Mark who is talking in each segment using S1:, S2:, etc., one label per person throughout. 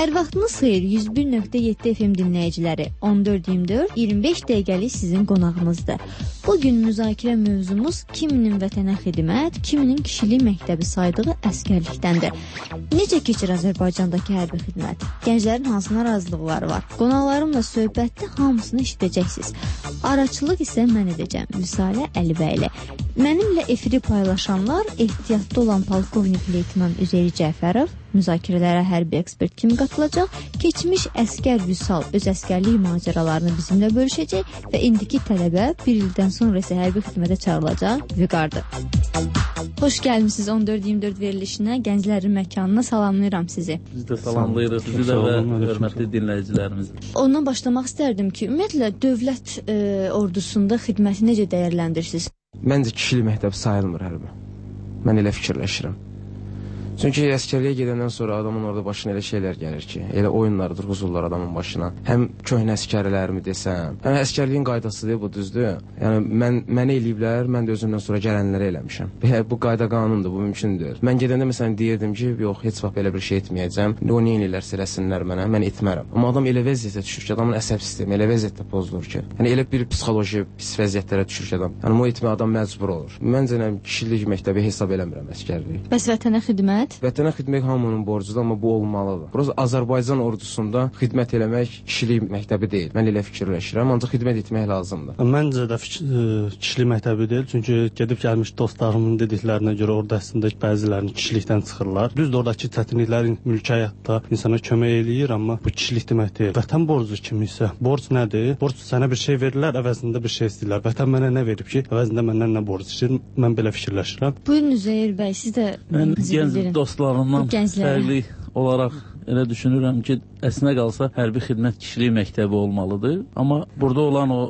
S1: Hər vaxtınız xeyir 101.7 FM dinləyiciləri. 14-24 25 dəqiqəlik sizin qonağınızdır. Bugün müzakirə mövzumuz kiminin vətənə xidmət, kiminin kişilik məktəbi saydığı əskərlikdəndir. Necə keçir Azərbaycandakı hərbi xidmət? Gənclərin hansı narazılıqları var? Qonaqlarımla söhbətdə hamısını eşidəcəksiniz. Araçılıq isə mən edəcəm. Vüsalə Əlibəyli. Mənimlə efiri paylaşanlar ehtiyatda olan polkovnik leytenant Üzeyir Cəfərov, müzakirələrə hərbi ekspert kimi qatılacaq, keçmiş əskər Vüsal öz əskərlik macəralarını bizimlə bölüşəcək və indiki tələbə bir ildən sonra isə hərbi xidmətə çağırılacaq Vüqardır. Xoş gəlmişsiniz 14-24 verilişinə, gənclərin məkanına salamlayıram sizi.
S2: Biz də salamlayırıq sizi də və hörmətli dinləyicilərimizi.
S1: Ondan başlamaq istərdim ki, ümumiyyətlə dövlət ordusunda xidməti necə dəyərləndirirsiniz?
S3: Məncə kişilik məktəbi sayılmır hərbi. Mən elə fikirləşirəm. Çünki əskərliyə gedəndən sonra adamın orada başına elə şeylər gəlir ki, elə oyunlardır, huzurlar adamın başına. Həm köhnə əskərlərimi desəm, həm əskərliyin qaydasıdır, bu düzdür. Yəni mənə eləyiblər, mən də özümdən sonra gələnlərə eləmişəm. Bu qayda qanundur, bu mümkündür. Mən gedəndə məsələn deyirdim ki, yox, heç vaxt belə bir şey etməyəcəm. O nə eləyirlərsə eləsinlər mənə, mən etmərəm. Amma adam elə vəziyyətə düşür ki, adamın əsəb sistemi elə vəziyyətdə pozulur ki, yəni elə bir psixoloji pis vəziyyətlərə düşür ki, adam. Yəni bu etmə adam məcbur olur. Məncə kişilik məktəbi hesab eləmirəm əskərliyi.
S1: Bəs vətənə xidmət?
S3: Vətənə xidmət hamının borcudur, amma bu olmalıdır. Burası Azərbaycan ordusunda xidmət eləmək kişilik məktəbi deyil. Mən elə fikirləşirəm, ancaq xidmət etmək lazımdır.
S4: Məncə də kişilik məktəbi deyil, çünki gedib gəlmiş dostlarımın dediklərinə görə orada əslində bəzilərini kişilikdən çıxırlar. Düzdür, oradakı çətinliklərin mülki həyatda insana kömək eləyir, amma bu kişilik demək deyil. Vətən borcu kimi isə borc nədir? Borc sənə bir şey verirlər, əvəzində bir şey istəyirlər. Vətən mənə nə verib ki, əvəzində məndən nə borc istəyir? Mən belə fikirləşirəm.
S1: Buyurun Üzeyir bəy, siz də
S2: gənc dostlarımdan fərqli olaraq elə düşünürəm ki, əslinə qalsa hərbi xidmət kişilik məktəbi olmalıdır. Amma burada olan o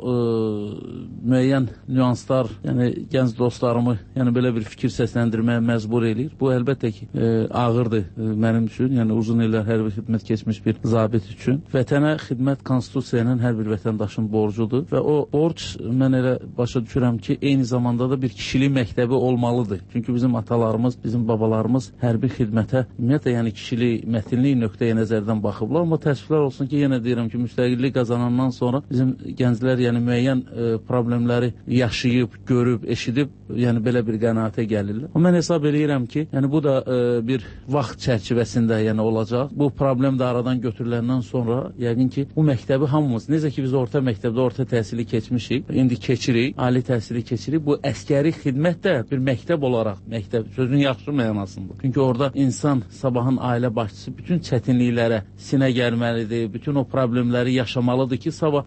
S2: müəyyən nüanslar, yəni gənc dostlarımı belə bir fikir səsləndirməyə məcbur eləyir. Bu əlbəttə ki, ağırdır mənim üçün, yəni uzun illər hərbi xidmət keçmiş bir zabit üçün. Vətənə xidmət konstitusiya ilə hər bir vətəndaşın borcudur və o borc mən elə başa düşürəm ki, eyni zamanda da bir kişilik məktəbi olmalıdır. Çünki bizim atalarımız, bizim babalarımız hərbi xidmətə ümumiyyətlə yəni kişilik mətinlik nöqteyi nəzərdən baxıblar. Amma təəssüflər olsun ki, yenə deyirəm ki, müstəqillik qazanandan sonra bizim gənclər yəni müəyyən problemləri yaşayıb, görüb, eşidib, yəni belə bir qənaətə gəlirlər. Amma mən hesab eləyirəm ki, yəni bu da bir vaxt çərçivəsində yəni olacaq. Bu problem də aradan götürüləndən sonra yəqin ki, bu məktəbi hamımız, necə ki biz orta məktəbdə orta təhsili keçmişik, indi keçirik, ali təhsili keçirik. Bu əskəri xidmət də bir məktəb olaraq, məktəb sözün yaxşı mənasında. Çünki orada insan sabahın ailə başçısı bütün çətinliklərə sinə gəlməlidir, bütün o problemləri yaşamalıdır ki, sabah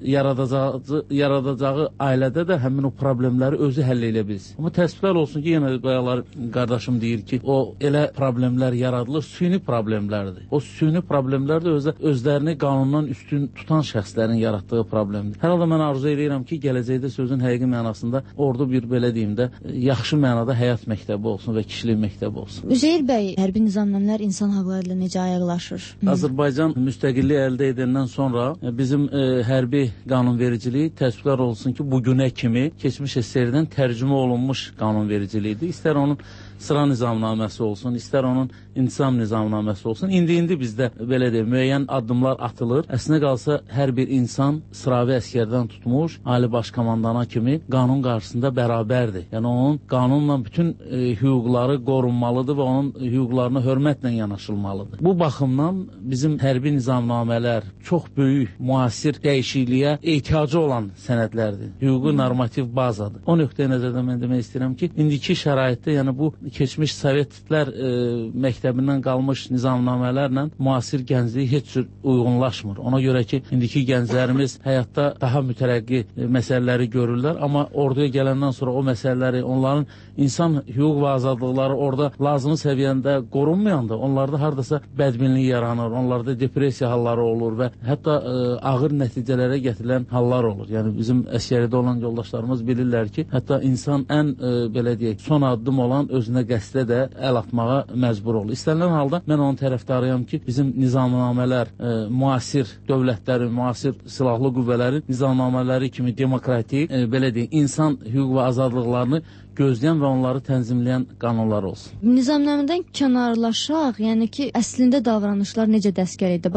S2: yaradacağı ailədə də həmin o problemləri özü həll edə bilsin. Amma təəssüflər olsun ki, yenə qayalar qardaşım deyir ki, o elə problemlər yaradılır, süni problemlərdir. O süni problemlər də özlərini qanundan üstün tutan şəxslərin yaratdığı problemdir. Hər halda mən arzu edirəm ki, gələcəkdə sözün həqiqi mənasında ordu bir belə deyim də, yaxşı mənada həyat məktəbi olsun və kişilik məktəbi olsun.
S1: Üzeyir bəy, hərbi nizamnamələr insan haqları ilə necə ayaqlaşır?
S2: Azərbaycan müstəqillik əldə edəndən sonra bizim hərbi qanunvericiliyi təəssüflər olsun ki, bugünə kimi keçmiş SSR-dən tərcümə olunmuş qanunvericiliyidir. İstər onun sıra nizamnaməsi olsun, istər onun intisam nizamnaməsi olsun. İndi bizdə belə deyil, müəyyən addımlar atılır. Əslinə qalsa hər bir insan sıravi əskərdən tutmuş, ali baş komandana kimi qanun qarşısında bərabərdir. Yəni onun qanunla bütün hüquqları qorunmalıdır və onun hüquqlarına hörmətlə yanaşılmalıdır. Bu baxımdan bizim hərbi nizamnamələr çox böyük müasir dəyişikliyə ehtiyacı olan sənədlərdir. Hüquqi normativ bazadır. O nöqteyi nəzərdən mən demək istəyirəm ki, indiki şəraitdə yəni bu keçmiş Sovetlər məktəbindən qalmış nizamnamələrlə müasir gəncliyi heç cür uyğunlaşmır. Ona görə ki, indiki gənclərimiz həyatda daha mütərəqqi məsələləri görürlər, amma orduya gələndən sonra o məsələləri, onların insan hüquq və azadlıqları orada lazımi səviyyəndə qorunmayanda, onlarda hardasa bədbinlik yaranır, onlarda depressiya halları olur və hətta ağır nəticələrə gətirilən hallar olur. Yəni bizim əskəridə olan yoldaşlarımız bilirlər ki, hətta insan ən belə deyək, son addım olan özünə qəsdə də əl atmağa məcbur olur. İstənilən halda mən onun tərəfdarıyam ki, bizim nizamnamələr müasir dövlətlərin, müasir silahlı qüvvələrin nizamnamələri kimi demokratik, belə deyək, insan hüquq və azadlıqlarını gözləyən və onları tənzimləyən qanunlar olsun.
S1: Nizamnamədən kənarlaşaq, yəni ki, əslində davranışlar necə dəstgər edir?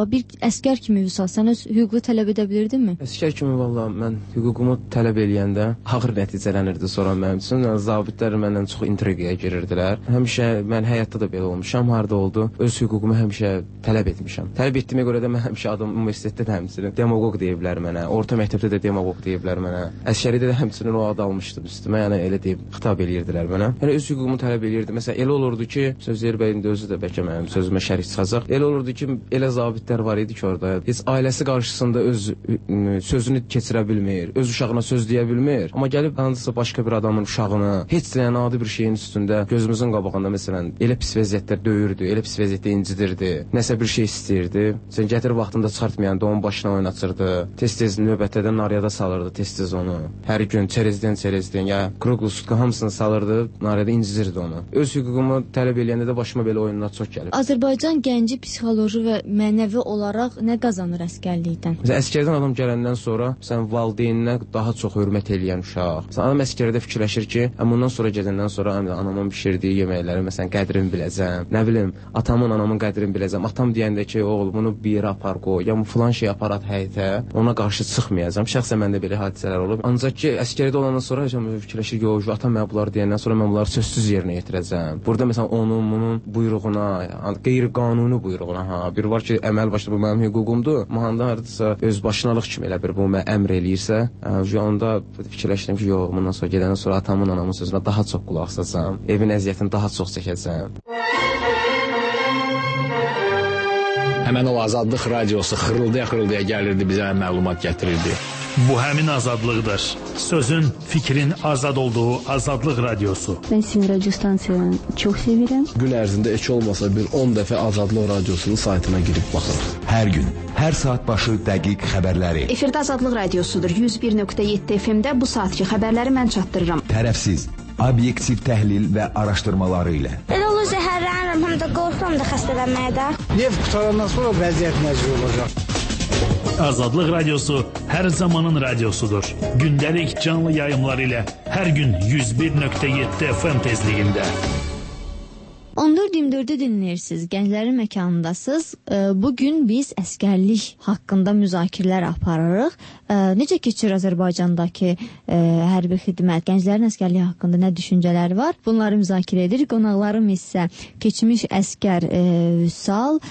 S1: Bir əskər kimi Vüsal, sən öz hüququ tələb edə bilirdinmi?
S3: Əskər kimi valla mən hüququmu tələb eləyəndə ağır nəticələnirdi sonra mənim üçün. Zabitlər məndən çox intriqaya girirdilər. Həmişə mən həyatda da belə olmuşam, harda oldu. Öz hüququmu həmişə tələb etmişəm. Tələb etdiyimə görə də mən həmişə adam universitetdə də həmçinin demagog deyiblər mənə. Orta məktəbdə də demagog deyiblər mənə. Əskəridə də həmçinin o adı almışdım üstümə. Yəni elə deyib xitab eləyirdilər mənə. Yəni öz hüququmu tələb eləyirdim. Məsələn, elə olurdu ki, Sözyer bəyin də özü də bəlkə mənim sözümə şərik çıxacaq. Elə olurdu ki, elə zabitlər var idi ki, orada heç ailəsi qarşısında öz sözünü keçirə bilmir, öz uşağına söz deyə bilmir. Amma gəlib hansısa başqa bir adamın uşağını heç də adi bir şeyin üstündə gözümüzün qabağında məsələn elə pis vəziyyətlər döyürdü, elə pis vəziyyətdə incidirdi. Nəsə bir şey istəyirdi. Sən gətirib vaxtında çıxartmayanda onun başına oynatırdı. Tez-tez növbətdə nariyada salırdı, tez-tez onu. Hər gün çerezdən ya kruqlusutka hamısını salırdı, nariyada incidirdi onu. Öz hüququmu tələb eləyəndə də başıma belə oyunlar çox gəlib.
S1: Azərbaycan gənci psixoloji və mənəvi olaraq nə qazanır əskərlikdən?
S3: Məsələn, əskərdən adam gələndən sonra sən valideyninə daha çox hörmət eləyən uşaq. Sən adam əskərdə fikirləşir ki, bundan sonra gedəndən sonra anamın bişirdiyi yeməkləri məsələn qədrini biləcəm. Nə bilim, atamın, anamın qədrini biləcəm. Atam deyəndə ki, oğul bunu bir yerə apar qoy, ya filan şey apar at həyətə, ona qarşı çıxmayacağam. Şəxsən məndə belə hadisələr olub. Ancaq ki, əskərdə olandan sonra fikirləşir ki, atam mənə bunları deyəndən sonra mən bunları sözsüz yerinə yetirəcəm. Burada məsələn onun buyruğuna, qeyri-qanuni buyruğuna, bir var ki, əməl başda bu mənim hüququmdur. Mahanda hardasa öz başınalıq kimi elə bir bu mənə əmr eləyirsə, onda fikirləşdim ki, yox, bundan sonra gedəndən sonra atamın, anamın sözünə daha çox qulaq asacağam, evin əziyyətini daha çox çəkəcəm.
S5: Həmən o Azadlıq radiosu xırıldaya gəlirdi, bizə məlumat gətirirdi.
S6: Bu həmin azadlıqdır. Sözün, fikrin azad olduğu Azadlıq radiosu.
S7: Ben sizin radyo stansiyanı çok severim.
S5: Gün ərzində heç olmasa bir 10 dəfə Azadlıq radiosunun saytına girib baxır.
S8: Hər gün, hər saat başı dəqiq xəbərləri.
S7: Efirdə Azadlıq radiosudur. 101.7 FM-də bu saatki xəbərləri mən çatdırıram.
S8: Tərəfsiz, obyektiv təhlil və araşdırmaları ilə.
S9: Elə olur zəhərlənirəm, həm də qorxuram da xəstələnməyə də.
S10: Neft qutarandan sonra vəziyyət necə olacaq?
S6: Azadlıq radiosu hər zamanın radiosudur. Gündəlik canlı yayımlar ilə hər gün 101.7 FM tezliyində.
S1: 14-24-ü dinləyirsiniz, gənclərin məkanındasınız. Bugün biz əskərlik haqqında müzakirələr aparırıq. Necə keçir Azərbaycandakı hərbi xidmət, gənclərin əskərliyi haqqında nə düşüncələri var? Bunları müzakirə edirik. Qonaqlarım isə keçmiş əskər Vüsal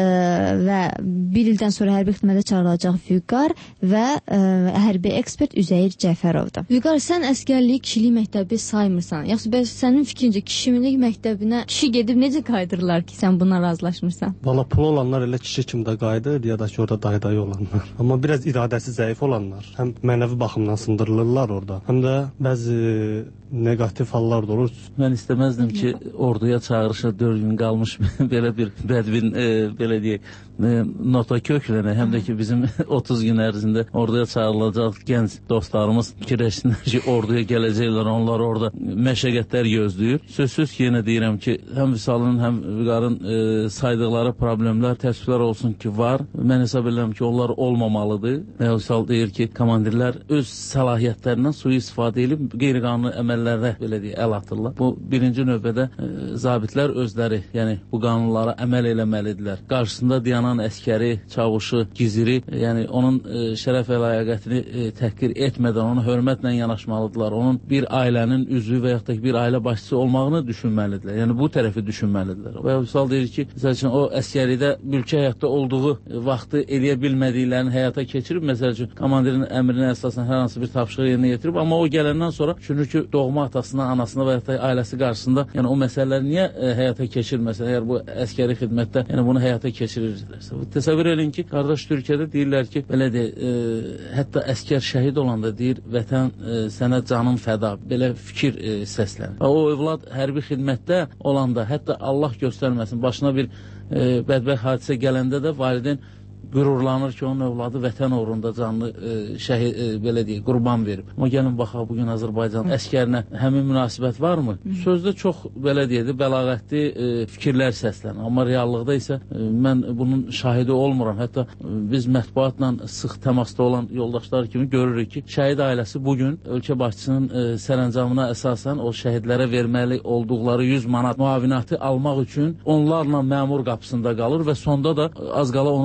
S1: və bir ildən sonra hərbi xidmətə çağırılacaq Vüqar və hərbi ekspert Üzeyir Cəfərovdur. Vüqar, sən əskərliyi kişilik məktəbi saymırsan. Yoxsa sənin fikrincə kişilik məktəbinə kişi gedib necə qaydırırlar ki, sən buna razılaşmırsan?
S4: Valla pul olanlar elə kişi kimi də qayıdır, ya da ki orada dayı olanlar. Amma biraz iradəsi zəif olanlar həm mənəvi baxımdan sındırılırlar orada, həm də bəzi negativ hallar da olur.
S2: Mən istəməzdim ki, orduya çağırışa 4 gün qalmış belə bir bədbin, belə deyək, nota köklənə, həm də ki, bizim 30 gün ərzində orduya çağırılacaq gənc dostlarımız fikirləşsinlər ki, orduya gələcəklər, onlar orada məşəqqətlər gözləyir. Sözsüz ki, yenə deyirəm ki, həm Vüsalın, həm Vüqarın saydıqları problemlər, təəssüflər olsun ki, var. Mən hesab edirəm ki, onlar olmamalıdır. Vüsal deyir ki, komandirlər öz səlahiyyətlərindən sui-istifadə edib qeyri-qanuni əməllərdə belə deyək, əl atırlar. Bu birinci növbədə zabitlər özləri, yəni bu qanunlara əməl eləməlidirlər. Qarşısında dayanan əskəri, çavuşu, giziri, yəni onun şərəf və ləyaqətini təhqir etmədən ona hörmətlə yanaşmalıdırlar. Onun bir ailənin üzvü və yaxud da bir ailə başçısı olmağını düşünməlidirlər. Yəni bu tərəfi düşünməlidirlər. Və Vüsal deyir ki, məsəl üçün o əskəridə mülki həyatda olduğu vaxtı eləyə bilmədiklərini həyata keçirib, məsəl üçün komandirin əmrinə əsasən hər hansı bir tapşırıq yerinə yetirib, amma o gələndən sonra düşünür ki, doğma atasına, anasına və yaxud da ailəsi qarşısında, yəni o məsələləri niyə həyata keçirməsə, əgər bu əskəri xidmətdə, yəni bunu həyata keçirirlərsə. Təsəvvür edin ki, qardaş Türkiyədə deyirlər ki, belə hətta əskər şəhid olanda deyir, vətən sənə canım fəda, belə fikir səslənir. O övlad hərbi xidmətdə olanda, hətta Allah göstərməsin, başına bir bədbəxt hadisə gələndə də valideyn qürurlanır ki, onun övladı vətən uğrunda canlı belə deyək, qurban verib. Amma gəlin baxaq, bugün Azərbaycan əskərinə həmin münasibət varmı? Sözdə çox, belə deyək, bəlağətli fikirlər səslənir. Amma reallıqda isə mən bunun şahidi olmuram. Hətta biz mətbuatla sıx təmasda olan yoldaşlar kimi görürük ki, şəhid ailəsi bugün ölkə başçısının sərəncamına əsasən o şəhidlərə verməli olduqları 100 manat müavinatı almaq üçün onlarla məmur qapısında qalır və sonda da az qala onun özünü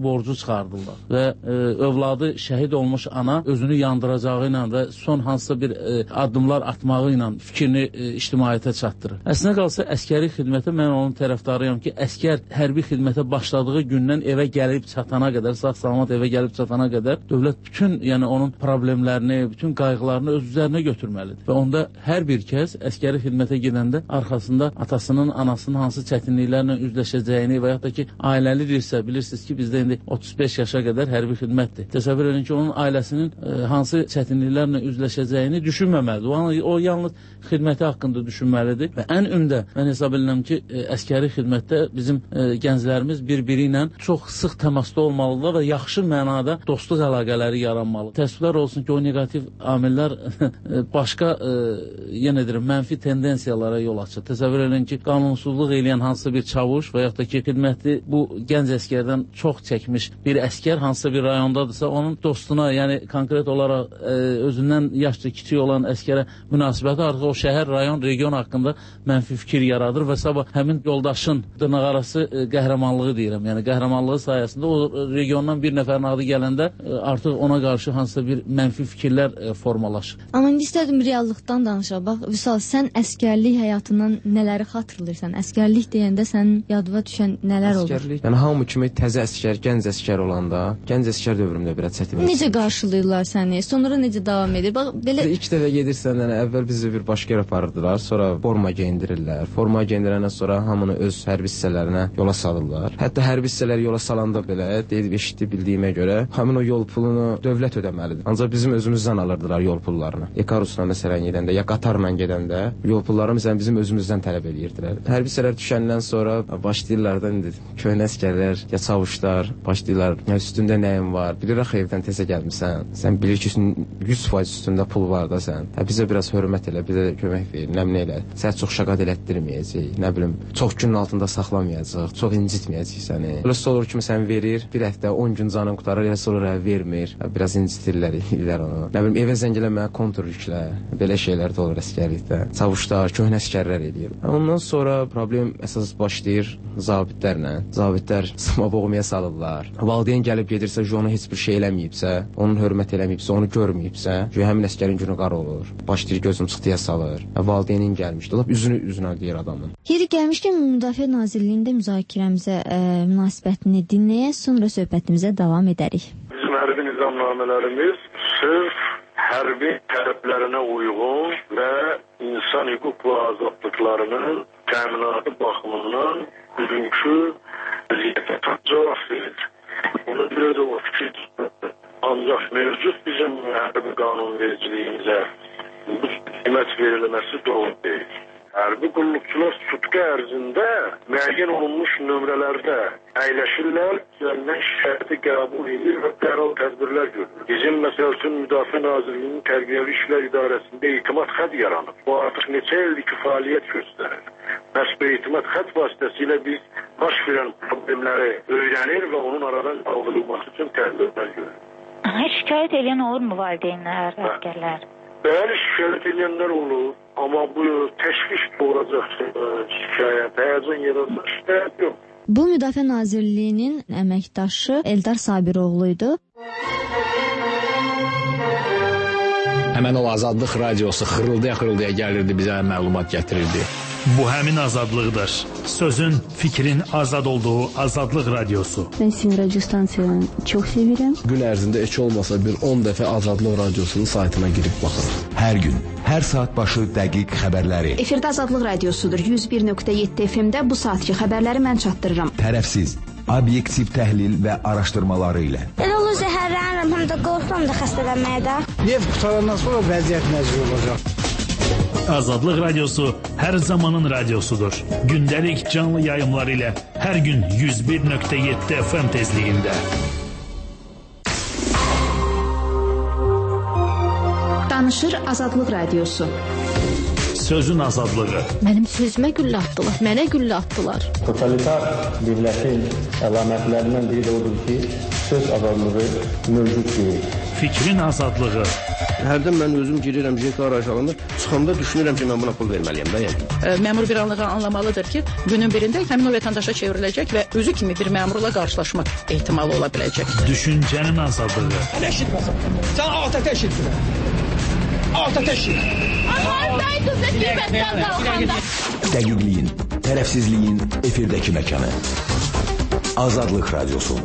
S2: borcu çıxardırlar və övladı şəhid olmuş ana özünü yandıracağı ilə və son hansısa bir addımlar atmağı ilə fikrini ictimaiyyətə çatdırır. Əslində qalsa əskəri xidmətə mən onun tərəfdarıyam ki, əskər hərbi xidmətə başladığı gündən evə gəlib çatana qədər, sağ-salamat evə gəlib çatana qədər dövlət bütün, yəni onun problemlərini, bütün qayğılarını öz üzərinə götürməlidir. Və onda hər bir kəs əskəri xidmətə gedəndə arxasında atasının, anasının hansı çətinliklərlə üzləşəcəyini və yaxud da ki, ailəlidirsə, bilirsiniz ki, bizdə indi 35 yaşa qədər hərbi xidmətdir. Təsəvvür edin ki, onun ailəsinin hansı çətinliklərlə üzləşəcəyini düşünməməlidir. O yalnız xidməti haqqında düşünməlidir və ən ümdə mən hesab edirəm ki, əskəri xidmətdə bizim gənclərimiz bir-biri ilə çox sıx təmasda olmalıdırlar və yaxşı mənada dostluq əlaqələri yaranmalıdır. Təəssüflər olsun ki, o negativ amillər başqa, yenə deyirəm, mənfi tendensiyalara yol açır. Təsəvvür edin ki, qanunsuzluq eləyən hansısa bir çavuş və yaxud da ki, xidməti bu gənc əskərdən çox çəkmiş bir əskər hansısa bir rayondadırsa, onun dostuna, yəni konkret olaraq özündən yaşca kiçik olan əskərə münasibəti artıq o şəhər, rayon, region haqqında mənfi fikir yaradır və sabah həmin yoldaşın dırnaqarası qəhrəmanlığı deyirəm. Yəni qəhrəmanlığı sayəsində o regiondan bir nəfərin adı gələndə artıq ona qarşı hansısa bir mənfi fikirlər formalaşır.
S1: Amma indi istədim reallıqdan danışaq. Bax, Vüsal, sən əskərlik həyatından nələri xatırlayırsan? Əskərlik deyəndə sənin yadına düşən nələr olur?
S3: Əskərlik, yəni hamı kimi təzə əskər, gənc əskər olanda, gənc əskər dövrümdə biraz çətinlik.
S1: Necə qarşılayırlar səni? Sonra necə davam edir? Bax, belə
S3: İlk dəfə gedirsən, yəni əvvəl bizi bir başqa yer aparırdılar, sonra forma geyindirirlər. Forma geyindirəndən sonra hamını öz hərbi hissələrinə yola salırlar. Hətta hərbi hissələri yola salanda belə eşitdi bildiyimə görə həmin o yol pulunu dövlət ödəməlidir. Ancaq bizim özümüzdən alırdılar yol pullarını. Ekarusla məsələn gedəndə ya qatarla gedəndə yol pullarını məsələn bizim özümüzdən tələb edirdilər. Hərbi hissələr düşəndən sonra başlayırlar da indi köhnə əsgərlər, ya çavuşlar başlayırlar. Ya üstündə nəyin var? Bilirək evdən təzə gəlmisən. Sən bilir ki, 100% üstündə pul var da sən. Bizə biraz hörmət elə, bizə kömək ver, nəmin elə. Səni çox şəqat elətdirməyəcək, nə bilim, çox günün altında saxlamayacaq, çox incitməyəcək səni. Eləsə olur ki, sən verir, bir həftə, 10 gün canın qutarır, eləsə olur, vermir. Biraz incitirlər onu. Nə bilim, evə zəng eləmə, kontur yüklə. Belə şeylər də olur əskərlikdə. Çavuşlar, köhnə əskərlər eləyir. Ondan sonra problem əsas başlayır zabitlərlə. Zabitlər sıma boğmaya salırlar. Valideyn gəlib gedirsə, ona heç bir şey eləməyibsə, onun hörmət eləməyibsə, onu görməyibsə, həmin əskərin günü qara olur. Başlayır gözüm sıxtıya salır. Valideynin gəlmişdi. Lap üzünə deyir adamın.
S1: Yeri gəlmişkən Müdafiə Nazirliyində müzakirəmizə münasibətini dinləyək, sonra söhbətimizə davam edərik.
S11: Bizim hərbi nizamnamələrimiz sırf hərbi tələblərinə uyğun və insan hüquq və azadlıqlarının təminatı baxımından bugünkü vəziyyətə cavab verir. Ona görə də o fikir ancaq mövcud bizim hərbi qanunvericiliyimizə bu qiymət verilməsi doğru deyil. Hərbi qulluqçular sutqa ərzində müəyyən olunmuş nömrələrdə əyləşirlər, üzərindən şikayəti qəbul edir və dərhal tədbirlər görülür. Bizim məsəl üçün Müdafiə Nazirliyinin Tərbiyəvi İşlər İdarəsində etimad xətt yaranıb. Bu artıq neçə ildir ki, fəaliyyət göstərir. Məhz bu etimad xətt vasitəsilə biz baş verən problemləri öyrənir və onun aradan qaldırılması üçün tədbirlər görürük.
S12: Şikayət edən olurmu valideynlər, əsgərlər?
S11: Bəli, şikayət edənlər olur. Amma bu təşviş doğuracaq şikayət, həyəcan yaradacaq şikayət yox.
S1: Bu Müdafiə Nazirliyinin əməkdaşı Eldar Sabiroğlu idi.
S5: Həmən o Azadlıq radiosu xırıldaya gəlirdi, bizə məlumat gətirirdi.
S6: Bu həmin azadlıqdır. Sözün, fikrin azad olduğu Azadlıq radiosu.
S13: Ben sizin radyo stansiyanı çok severim.
S14: Gün ərzində heç olmasa bir 10 dəfə Azadlıq radiosunun saytına girib baxırım.
S8: Hər gün, hər saat başı dəqiq xəbərləri.
S7: Efirdə Azadlıq radiosudur. 101.7 FM-də bu saatki xəbərləri mən çatdırıram.
S8: Tərəfsiz, obyektiv təhlil və araşdırmaları ilə.
S9: Elə olur zəhərlənirəm, həm də qorxuram da xəstələnməyə də.
S10: Neft qutarandan sonra vəziyyət necə olacaq?
S6: Azadlıq radiosu hər zamanın radiosudur. Gündəlik canlı yayımlar ilə hər gün 101.7 FM tezliyində.
S7: Danışır Azadlıq radiosu.
S6: Sözün azadlığı.
S15: Mənim sözümə güllə atdılar, mənə güllə atdılar.
S16: Totalitar dövlətin əlamətlərindən biri də odur ki, söz azadlığı mövcud deyil.
S6: Fikrin azadlığı.
S3: Hərdən mən özüm girirəm JK aşağılanda, çıxanda düşünürəm ki, mən buna pul verməliyəm da yəni.
S17: Məmur bir anlığa anlamalıdır ki, günün birində həmin o vətəndaşa çevriləcək və özü kimi bir məmurla qarşılaşmaq ehtimalı ola biləcək.
S6: Düşüncənin azadlığı.
S18: Sən eşitməsən. Sən ATƏT eşitmə. ATət eşit.
S8: Dəqiqliyin, tərəfsizliyin efirdəki məkanı. Azadlıq Radiosu.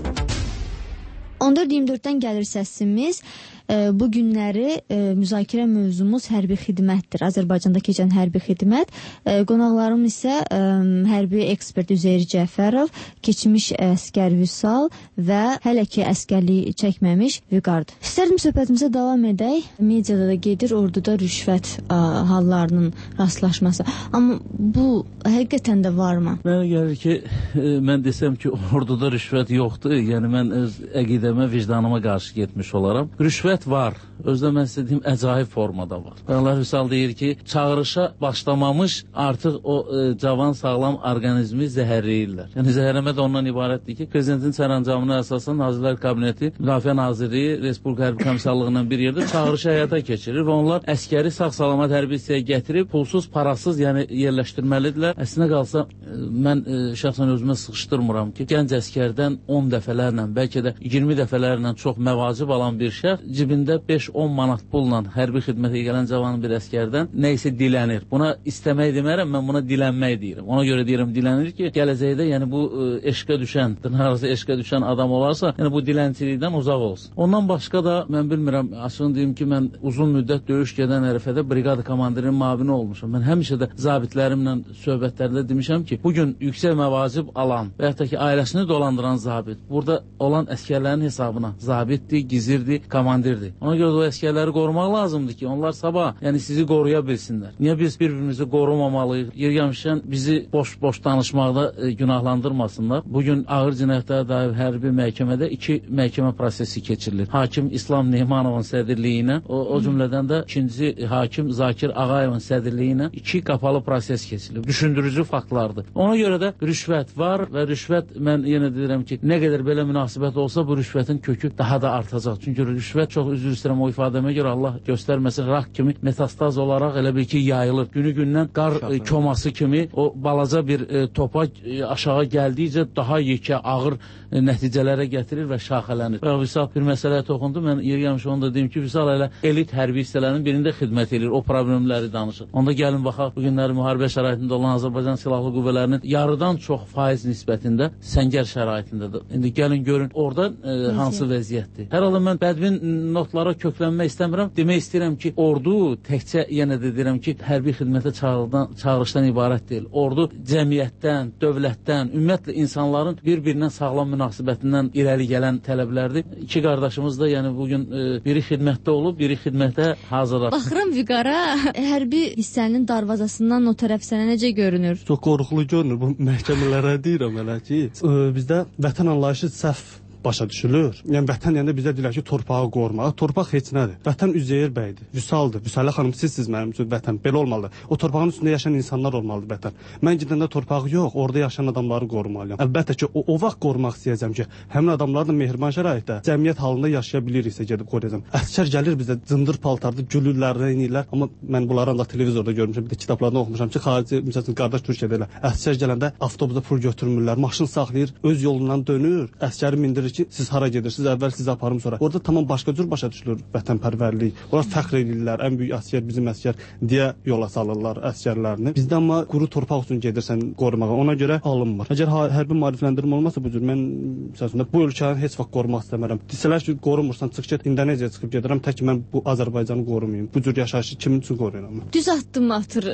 S1: 14-24-dən gəlir səsimiz. Bu günləri müzakirə mövzumuz hərbi xidmətdir. Azərbaycanda keçən hərbi xidmət. Qonaqlarım isə hərbi ekspert Üzeyir Cəfərov, keçmiş əskər Vüsal və hələ ki əskərliyi çəkməmiş Vüqardır. İstərdim söhbətimizə davam edək. Mediada da gedir orduda rüşvət hallarının rastlaşması. Amma bu həqiqətən də varmı?
S2: Mənə gəlir ki, mən desəm ki, orduda rüşvət yoxdur. Yəni mən öz əqidəmə, vicdanıma qarşı getmiş olaram. Rüşvət var. Özdə mən sizə deyim, əcaib formada var. Allah Vüsal deyir ki, çağırışa başlamamış artıq o cavan sağlam orqanizmi zəhərləyirlər. Yəni zəhərləmə də ondan ibarətdir ki, prezidentin sərəncamına əsasən Nazirlər Kabineti, Müdafiə Nazirliyi, Respublika Hərbi Komissarlığından bir yerdə çağırışı həyata keçirir və onlar əskəri sağ-salamat hərbi hissəyə gətirib, pulsuz, parasız yəni yerləşdirməlidirlər. Əslində qalsa, mən şəxsən özümə sıxışdırmıram ki, gənc əskərdən 10 dəfələrlə, bəlkə də 20 dəfələrlə çox məvacib alan bir şəxs cibində 5-10 manat pulla hərbi xidmətə gələn cavan bir əskərdən nə isə dilənir. Buna istəmək demərəm, mən buna dilənmək deyirəm. Ona görə deyirəm, dilənir ki, gələcəkdə yəni bu eşqə düşən, dırnaqarası eşqə düşən adam olarsa, yəni bu dilənçilikdən uzaq olsun. Ondan başqa da mən bilmirəm, açığını deyim ki, mən uzun müddət döyüş gedən ərəfədə briqada komandirinin müavini olmuşam. Mən həmişə də zabitlərimlə söhbətlərdə demişəm ki, bugün yüksək məvacib alan və yaxud da ki, ailəsini dolandıran zabit, burada olan əskərlərin hesabına zabitdir, gizirdir, komandirdir. Ona görə də o əskərləri qorumaq lazımdır ki, onlar sabah yəni sizi qoruya bilsinlər. Niyə biz bir-birimizi qorumamalıyıq? Yer gəlmişkən bizi boş-boş danışmaqda günahlandırmasınlar. Bugün ağır cinayətlərə dair hərbi məhkəmədə 2 məhkəmə prosesi keçirilir. Hakim İslam Neymanovun sədrliyi ilə, o cümlədən də ikinci hakim Zakir Ağayevin sədrliyi ilə 2 qapalı proses keçirilir. Düşündürücü faktlardır. Ona görə də rüşvət var və rüşvət, mən yenə deyirəm ki, nə qədər belə münasibət olsa bu rüşvətin kökü daha da artacaq. Çünki rüşvət çox üzr istəyirəm o ifadəmə görə Allah göstərməsin, rak kimi metastaz olaraq elə bil ki yayılır. Günü-gündən qar koması kimi o balaca bir topa aşağı gəldikcə daha yekə, ağır nəticələrə gətirir və şaxələnir. Və Vüsal bir məsələyə toxundu. Mən yer gəlmiş onu da deyim ki, Vüsal elə elit hərbi hissələrinin birində xidmət edir, o problemləri danışır. Onda gəlin baxaq, bu günləri müharibə şəraitində olan Azərbaycan Silahlı Qüvvələrinin yarıdan çox faiz nisbətində səngər şəraitindədir. İndi gəlin görün, orada hansı vəziyyətdir. Hər halda mən bədbin notlara köklənmək istəmirəm. Demək istəyirəm ki, ordu təkcə, yenə də deyirəm ki, hərbi xidmətə çağırışdan ibarət deyil. Ordu cəmiyyətdən, dövlətdən, ümumiyyətlə insanların bir-birindən sağlam münasibətindən irəli gələn tələblərdir. İki qardaşımız da yəni bugün biri xidmətdə olub, biri xidmətə hazırlaşır.
S1: Baxıram Vüqara, hərbi hissənin darvazasından o tərəf sənə necə görünür?
S4: Çox qorxulu görünür. Bu məhkəmələrə deyirəm elə ki, bizdə vətən anlayışı səhv başa düşülür. Yəni vətən deyəndə bizə deyirlər ki, torpağı qorumaq. Torpaq heç nədir. Vətən Üzeyir bəydir. Vüsaldır. Vüsalə xanım sizsiz mənim üçün vətən. Belə olmalıdır. O torpağın üstündə yaşayan insanlar olmalıdır vətən. Mən gedəndə torpağı yox, orada yaşayan adamları qorumalıyam. Əlbəttə ki, o vaxt qorumaq istəyəcəm ki, həmin adamlar da mehriban şəraitdə, cəmiyyət halında yaşaya biliriksə gedib qoruyacam. Əskər gəlir bizə cındır paltarda gülürlər, reynirlər. Amma mən bunları da televizorda görmüşəm, bir də kitablarda oxumuşam ki, xarici məsələn qardaş Türkiyədə elə. Əskər gələndə avtobusa pul götürmürlər, maşın saxlayır, öz yolundan dönür, əskəri mindirir ki, siz hara gedirsiniz, əvvəl sizi aparım sonra. Orada tamam başqa cür başa düşülür vətənpərvərlik. Onlar fəxr edirlər, ən böyük əskər bizim əskər deyə yola salırlar əskərlərini. Bizdə amma quru torpaq üçün gedirsən qorumağa. Ona görə alınmır. Əgər hərbi maarifləndirmə olmasa bu cür mən məsələn bu ölkəni heç vaxt qorumaq istəmirəm. Desələr ki, qorumursan, çıx get İndoneziyaya çıxıb gedirəm, tək mən bu Azərbaycanı qorumayım. Bu cür yaşayışı kimin üçün qoruyuram?
S1: Düz addım atır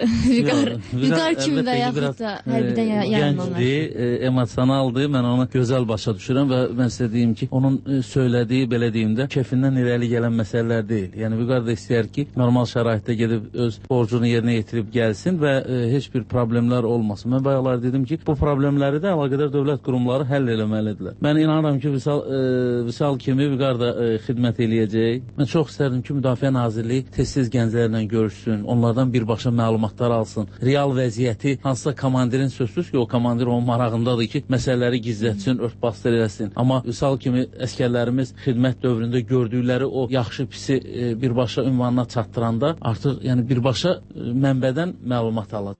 S1: Vüqar kimi və yaxud da hərbidən yayınlanır.
S2: Gəncdir, emosionaldır. Mən onu gözəl başa düşürəm və mən sizə deyim ki, onun söylədiyi, belə deyim də, kefindən irəli gələn məsələlər deyil. Yəni Vüqar da istəyər ki, normal şəraitdə gedib öz borcunu yerinə yetirib gəlsin və heç bir problemlər olmasın. Mən bayaqlar dedim ki, bu problemləri də əlaqədar dövlət qurumları həll eləməlidirlər. Mən inanıram ki, Vüsal kimi Vüqar da xidmət eləyəcək. Mən çox istərdim ki, Müdafiə Nazirliyi tez-tez gənclərlə görüşsün, onlardan birbaşa məlumatlar alsın. Real vəziyyəti, hansısa komandirin sözsüz ki, o komandir onun marağındadır ki, məsələləri gizlətsin, örtbasdır eləsin. Amma misal kimi əskərlərimiz xidmət dövründə gördükləri o yaxşı pisi birbaşa ünvanına çatdıranda artıq yəni birbaşa mənbədən məlumat alır.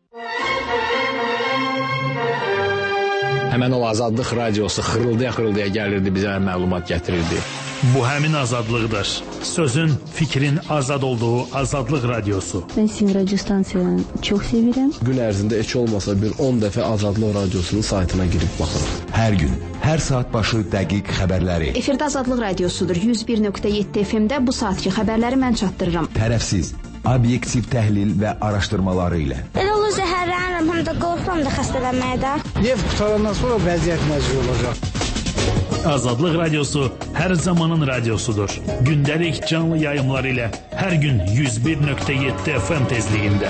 S5: Həmən o Azadlıq radiosu xırıldaya gəlirdi, bizə məlumat gətirirdi.
S6: Bu həmin azadlıqdır. Sözün, fikrin azad olduğu Azadlıq radiosu.
S13: Ben sizin radyo stansiyanı çok severim.
S14: Gün ərzində heç olmasa bir 10 dəfə Azadlıq radiosunun saytına girib baxırıq.
S8: Hər gün, hər saat başı dəqiq xəbərləri.
S7: Efirdə Azadlıq radiosudur. 101.7 FM-də bu saatki xəbərləri mən çatdırıram.
S8: Tərəfsiz, obyektiv təhlil və araşdırmaları ilə.
S9: Elə olur zəhərlənirəm, həm də qorxuram da xəstələnməyə də.
S10: Neft qutarandan sonra vəziyyət nəzir olacaq.
S6: Azadlıq radiosu hər zamanın radiosudur. Gündəlik canlı yayımlar ilə hər gün 101.7 FM tezliyində.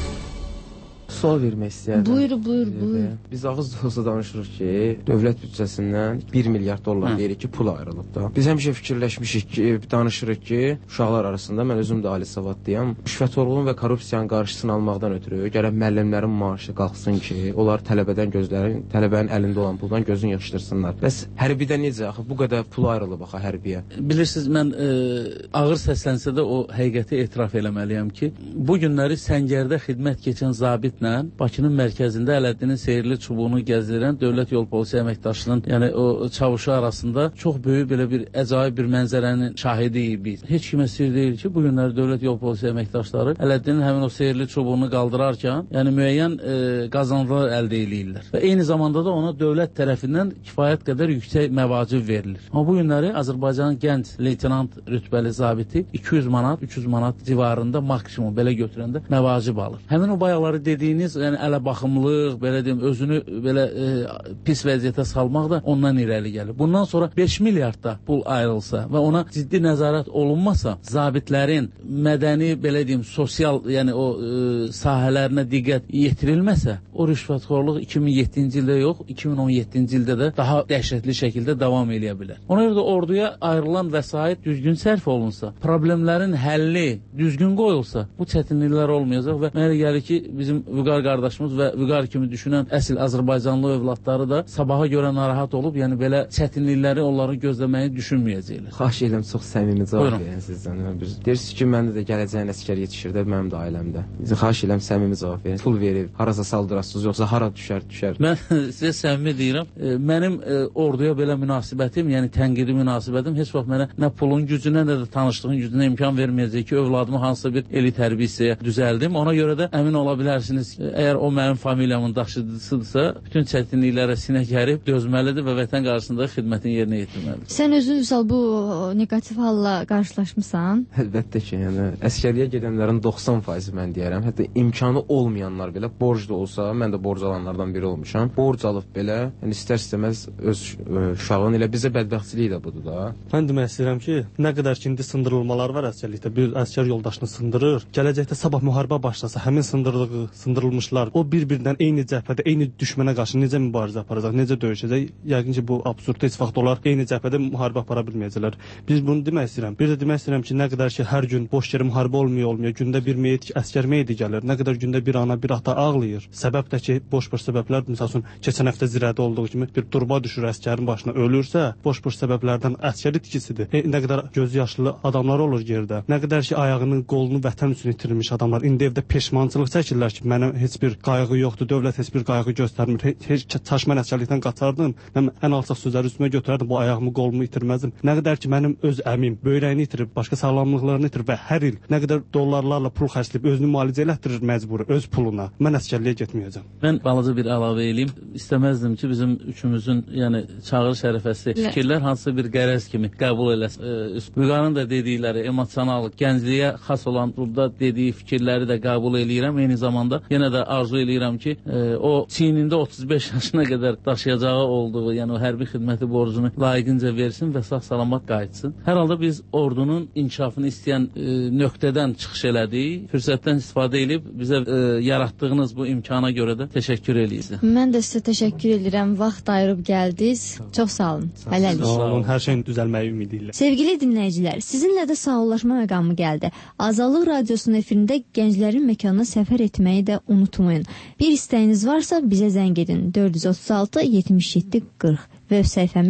S3: Sual vermək istəyirəm.
S1: Buyur.
S3: Biz ağız dolusu danışırıq ki, dövlət büdcəsindən 1 milyard dollar deyirik ki, pul ayrılıb da. Biz həmişə fikirləşmişik ki, danışırıq ki, uşaqlar arasında, mən özüm də ali savadlıyam, rüşvətxorluğun və korrupsiyanın qarşısını almaqdan ötürü gərək müəllimlərin maaşı qalxsın ki, onlar tələbənin əlində olan puldan gözünü yığışdırsınlar. Bəs hərbidə necə? Axı bu qədər pul ayrılıb axı hərbiyə.
S2: Bilirsiniz, mən ağır səslənsə də o həqiqəti etiraf eləməliyəm ki, bu günləri Səngərdə xidmət keçən zabitlə Bakının mərkəzində Ələddinin seyirli çubuğunu gəzdirən dövlət yol polisi əməkdaşının, yəni o çavuşu arasında çox böyük belə bir əcaib bir mənzərənin şahidiyik biz. Heç kimə sir deyil ki, bu günləri dövlət yol polisi əməkdaşları Ələddinin həmin o seyirli çubuğunu qaldırarkən, yəni müəyyən qazançlar əldə edirlər. Və eyni zamanda da ona dövlət tərəfindən kifayət qədər yüksək məvacib verilir. Amma bu günləri Azərbaycanın gənc leytenant rütbəli zabiti 200 manat, 300 manat civarında maksimum belə götürəndə məvacib alır. Həmin o bayaqları dediyiniz, yəni ələ baxımlıq, belə deyim, özünü belə pis vəziyyətə salmaq da ondan irəli gəlir. Bundan sonra 5 milyardda pul ayrılsa və ona ciddi nəzarət olunmasa, zabitlərin mədəni, belə deyim, sosial, yəni o sahələrinə diqqət yetirilməsə, o rüşvətxorluq 2007-ci ildə yox, 2017-ci ildə də daha dəhşətli şəkildə davam edə bilər. Ona görə də orduya ayrılan vəsait düzgün sərf olunsa, problemlərin həlli düzgün qoyulsa, bu çətinliklər olmayacaq və mənə gəlir ki, bizim Vüqar qardaşımız və Vüqar kimi düşünən əsl Azərbaycanlı övladları da sabaha görə narahat olub, yəni belə çətinlikləri onların gözləməyi düşünməyəcəklər.
S3: Xahiş edirəm, çox səmimi cavab verin sizdən. Deyirsiniz ki, məndə də gələcəyin əskər yetişir də, mənim də ailəmdə. Xahiş edirəm, səmimi cavab verin. Pul verib, harasa saldırasınız, yoxsa hara düşər?
S2: Mən sizə səmimi deyirəm, mənim orduya belə münasibətim, yəni tənqidi münasibətim heç vaxt mənə nə pulun gücünə, nə də tanışlığın gücünə imkan verməyəcək ki, övladımı hansısa bir eli tərbiyəyə düzəldim. Ona görə də əmin ola bilərsiniz, əgər o mənim familiyamın daşıyıcısıdırsa, bütün çətinliklərə sinə gərib dözməlidir və vətən qarşısında xidmətin yerinə yetirməlidir.
S1: Sən özün bu negativ halla qarşılaşmısan?
S3: Əlbəttə ki, yəni əskərliyə gedənlərin 90% mən deyərəm, hətta imkanı olmayanlar belə borc da olsa, mən də borc alanlardan biri olmuşam. Borc alıb belə, yəni istər-istəməz öz uşağın elə bizə bədbəxtçilik də budur da.
S4: Mən demək istəyirəm ki, nə qədər ki indi sındırılmalar var əsgərlikdə, bir əsgər yoldaşını sındırır, gələcəkdə sabah müharibə başlasa, həmin sındırılmışlar, o bir-birindən eyni cəbhədə, eyni düşmənə qarşı necə mübarizə aparacaq, necə döyüşəcək? Yəqin ki, bu absurd, heç vaxt onlar eyni cəbhədə müharibə apara bilməyəcəklər. Biz bunu demək istəyirəm. Bir də demək istəyirəm ki, nə qədər ki, hər gün boş yerə müharibə olmuyor, gündə bir meyit, əskər meyidi gəlir, nə qədər gündə bir ana, bir ata ağlayır. Səbəb də ki, boş-boş səbəblər, məsəl üçün, keçən həftə Zirədə olduğu kimi bir durba düşür, əskərin başına ölürsə, boş-boş səbəblərdən əskər itkisidir. Nə qədər gözü yaşlı adamlar olur yerdə. Nə qədər ki, ayağının, qolunu vətən üçün itirmiş adamlar indi evdə peşmançılıq çəkirlər ki, mənə heç bir qayğı yoxdur, dövlət heç bir qayğı göstərmir. Heç çaşmən əsgərlikdən qaçardım, mən ən alçaq sözləri üstümə götürərdim, bu ayağımı, qolumu itirməzdim. Nə qədər ki, mənim öz əmim böyrəyini itirib, başqa sağlamlıqlarını itirib və hər il nə qədər dollarlarla pul xərcləyib özünü müalicə elətdirir məcburi, öz puluna. Mən əsgərliyə getməyəcəm.
S2: Mən balaca bir əlavə eləyim. İstəməzdim ki, bizim üçümüzün, yəni çağırış ərəfəsi fikirlər hansısa bir qərəz kimi qəbul eləsin. Vüqarın da dedikləri emosional, gəncliyə xas olan burada dediyi fikirləri də qəbul eləyirəm. Eyni zamanda yenə də arzu eləyirəm ki, o çiynində 35 yaşına qədər daşıyacağı olduğu, yəni o hərbi xidməti borcunu layiqincə versin və sağ-salamat qayıtsın. Hər halda biz ordunun inkişafını istəyən nöqtədən çıxış elədik. Fürsətdən istifadə edib bizə yaratdığınız bu imkana görə də təşəkkür edirik.
S1: Mən də sizə təşəkkür edirəm. Vaxt ayırıb gəldiniz. Çox sağ olun. Hələlik.
S4: Sağ olun. Hər şeyin düzəlməyi ümidi ilə.
S1: Sevgili dinləyicilər, sizinlə də sağollaşma məqamı gəldi. Azadlıq radiosunun efirində gənclərin məkanına səfər etməyi də unutmayın. Bir istəyiniz varsa bizə zəng edin. 436 77 40 web səhifəmiz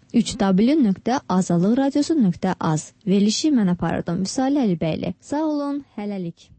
S1: www.azadlıqradiosu.az. Verilişi mən aparırdım Vüsal Əlibəyli. Sağ olun, hələlik.